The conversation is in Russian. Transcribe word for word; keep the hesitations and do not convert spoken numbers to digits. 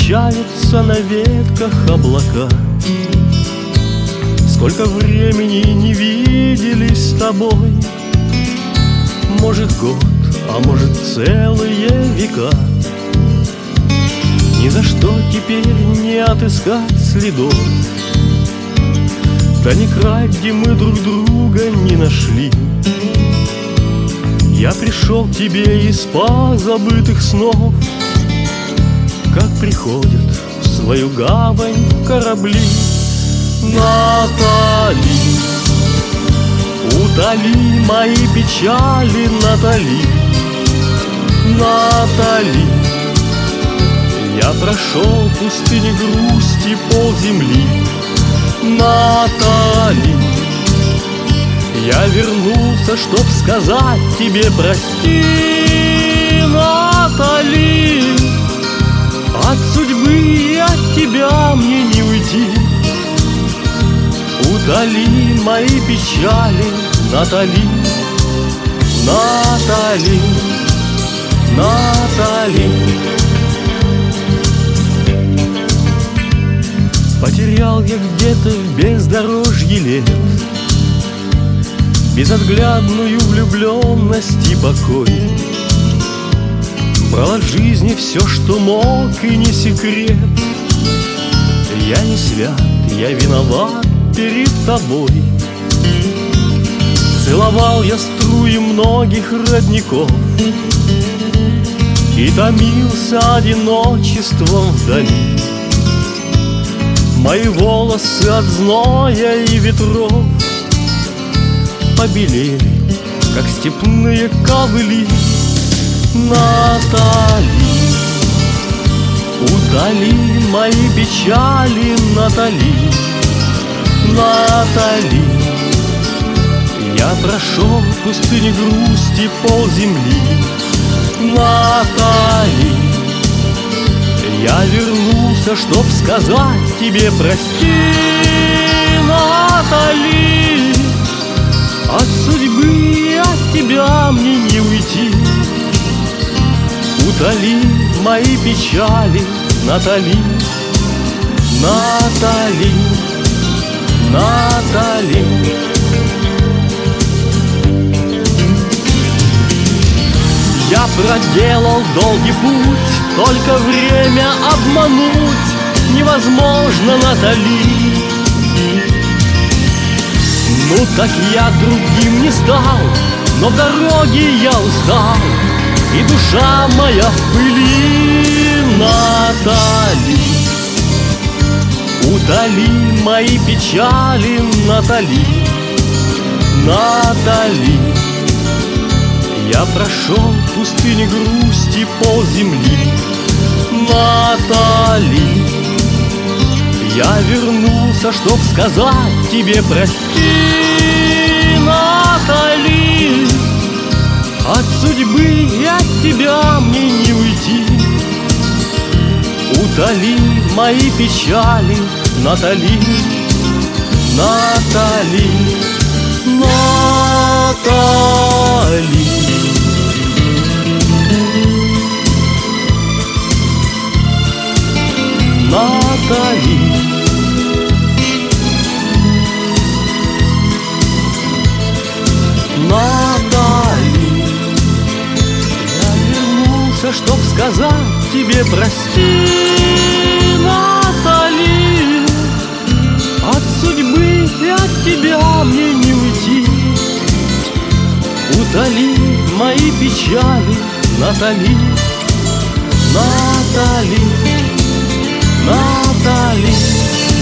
качаются на ветках облака. Сколько времени не виделись с тобой, может год, а может целые века. Ни за что теперь не отыскать следов, да не край, где мы друг друга не нашли. Я пришел к тебе из позабытых снов, как приходят в свою гавань корабли. Натали, утоли мои печали, Натали, Натали. Я прошел пустыни грусти полземли, Натали. Я вернулся, чтоб сказать тебе прости, Натали. От судьбы и от тебя мне не уйти. Утоли мои печали, Натали, Натали, Натали. Потерял я где-то в бездорожье лет безотглядную влюбленность и покой. Брал от жизни все, что мог, и не секрет. Я не свят, я виноват перед тобой. Целовал я струи многих родников и томился одиночеством вдали. Мои волосы от зноя и ветров побелели, как степные ковыли. Натали, утоли мои печали, Натали, Натали. Я прошел в пустыне грусти полземли, Натали. Я вернулся, чтоб сказать тебе прости, Натали. От судьбы и от тебя мне не уйти. Утоли мои печали, Натали, Натали, Натали. Я проделал долгий путь, только время обмануть невозможно, Натали. Ну так я другим не стал, но в дороге я устал, и душа моя в пыли, Натали. Утоли мои печали, Натали, Натали. Я прошел в пустыне грусти полземли, Натали. Я вернулся, чтоб сказать тебе прости, Натали. От судьбы и от тебя мне не уйти. Утоли мои печали, Натали, Натали, Натали. Натали. Натали. Я вернулся, чтоб сказать тебе прости, Натали. От судьбы и от тебя мне не уйти. Утоли мои печали, Натали, Натали, Натали.